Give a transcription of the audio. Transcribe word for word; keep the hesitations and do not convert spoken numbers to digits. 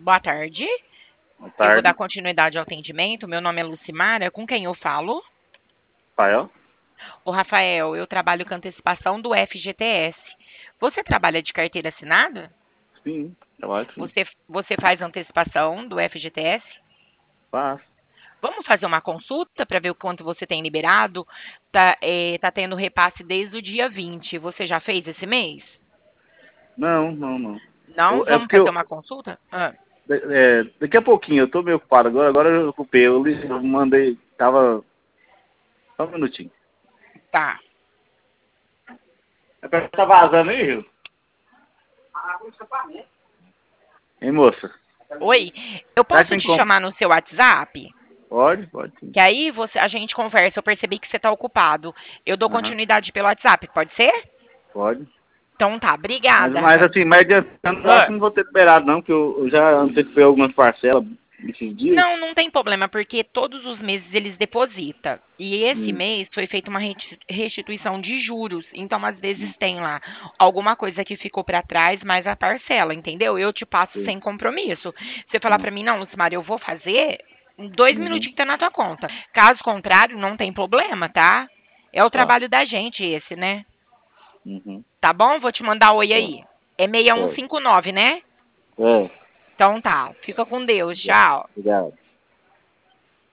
Boa tarde. Boa Eu vou dar tarde, continuidade ao atendimento. Meu nome é Lucimara. Com quem eu falo? Rafael. O Rafael, eu trabalho com antecipação do F G T S. Você trabalha de carteira assinada? Sim, trabalho sim. Você, você faz antecipação do F G T S? Faço. Vamos fazer uma consulta para ver o quanto você tem liberado? Tá, é, tá tendo repasse desde o dia vinte. Você já fez esse mês? Não, não, não. Não? Eu- é Vamos porque fazer eu. uma consulta? Ah, É, daqui a pouquinho, eu tô meio ocupado agora, agora eu ocupei. Eu, li- eu mandei. Tava. Só um minutinho. tá. É pra tá vazando aí, Rio? Hein, moça? Oi, eu Será que posso tem te como? chamar no seu WhatsApp? Pode, pode sim. Que aí você, a gente conversa. Eu percebi que você está ocupado. Eu dou Aham, continuidade pelo WhatsApp, pode ser? pode. Então tá, Mas, obrigada, mas Rafael. assim, mais adiantando, eu acho Ah, que não vou ter liberado não, porque eu, eu já antecipei algumas parcelas esses dias. não, não tem problema, porque todos os meses eles depositam. E esse Hum, mês foi feita uma reti- restituição de juros. Então, às vezes, tem lá alguma coisa que ficou para trás, mais a parcela, entendeu? Eu te passo sim. sem compromisso. Você falar Ah, para mim, não, Lucimar, eu vou fazer, em dois uhum, minutinhos tá na tua conta. Caso contrário, não tem problema, tá? É o tá. trabalho da gente esse, né? Uhum, Tá bom? Vou te mandar oi tá. aí. É seis um Pode. cinco nove, né? É. Então tá. Fica com Deus. Obrigado. Tchau. Obrigado.